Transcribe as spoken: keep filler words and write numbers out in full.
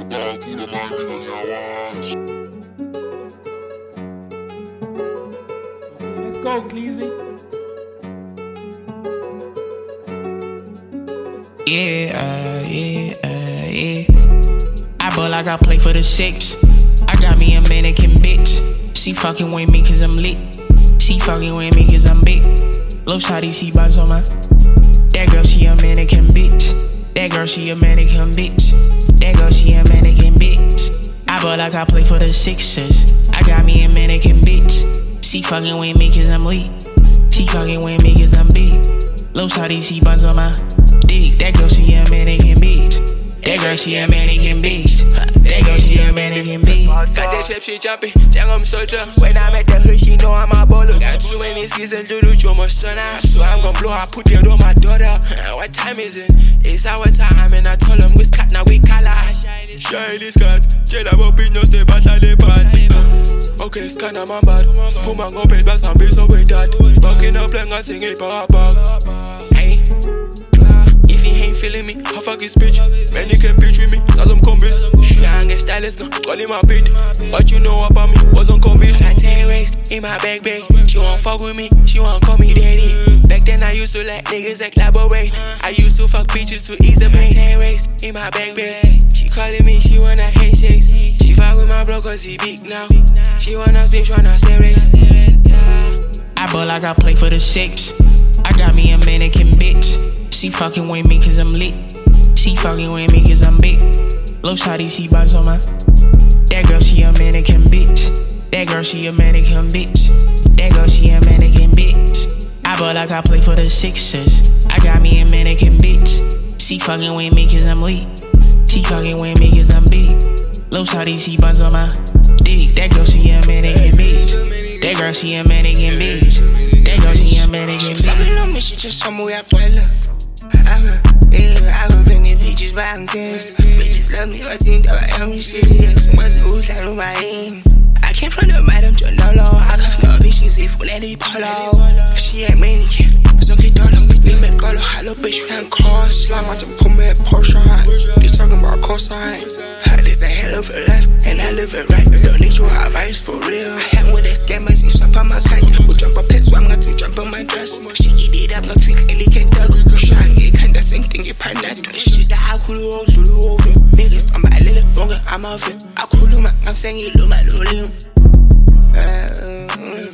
Let's go, Cleezy. Yeah, uh, yeah, uh, yeah. I ball like I play for the six. I got me a mannequin bitch. She fucking with me cause I'm lit. She fucking with me cause I'm big. Low shawty, she bounce on my. That girl, she a mannequin bitch. That girl, she a mannequin bitch. That girl, she a mannequin bitch. I ball like I play for the Sixers. I got me a mannequin bitch. She fucking with me cause I'm lit. She fucking with me cause I'm big. Low shawty, she bounce on my dick. That girl, she a mannequin bitch. That girl, she a mannequin bitch. That girl, she a mannequin bitch. Got that chip, she jumping, Jack I'm soldier. When I'm at the hood, she know I'm a baller. Got too many skis and do the drama, son. So I'm gon' blow, I put it on my daughter. What time is it? It's our time, and I told them we cut, now we color. Shine these cards, jail about no stay back like the party. Okay, it's kinda my bad. Spoon man go pay back and be so great that. Walking up like I sing it power back. Hey. If he ain't feeling me, I fuck his bitch. Man, he can bitch with me, so some combis. She ain't get stylist, no, call him a bit. What you know about me, wasn't combis. I ten ways in my bag bag. She won't fuck with me, she won't call me daddy. Back then I used to let niggas that collaborate. I used to fuck bitches to ease the pain. Ten ways in my bag bag. She calling me, she wanna hate sex. She fuck with my bro cause he big now. She wanna spin, tryna stay race. I ball like I play for the six. I got me a mannequin bitch. She fucking with me cause I'm lit. She fucking with me cause I'm big. Low shawty, she bounce on my. That girl, she a mannequin bitch. That girl, she a mannequin bitch. That girl, she a mannequin bitch. I ball like I play for the Sixers. I got me a mannequin bitch. She fucking with me cause I'm lit. She fucking with me cause I'm big. Low shawty, she bounce on my dick. That girl, she a mannequin bitch. That girl, she a mannequin bitch. That girl, she a mannequin bitch. She fucking on me, she just told me we have to love. I could, yeah, I could bring the bitches by and test. Bitches love me, her team, though I am serious. What's the rules, I know my aim. I came from the madam to no law. I left no bitches if when they polo. She ain't mannequin, so get done. We make all the hollow bitch ran cross. Slime, I just put me a Porsche on. You talking about cosign. This a hell of a life, and I live it right. Don't need your advice for real. I hang with the scammers, you shop on my kite. We jump a pet, so I'm going to jump on my dress. She eat it up, no trick, Ellie can dug. Shaggy, kinda same thing, you pan that. She said, I could roll, so you over. Niggas, I'm a little longer, I'm off it. I could do my, I'm saying, you look my little.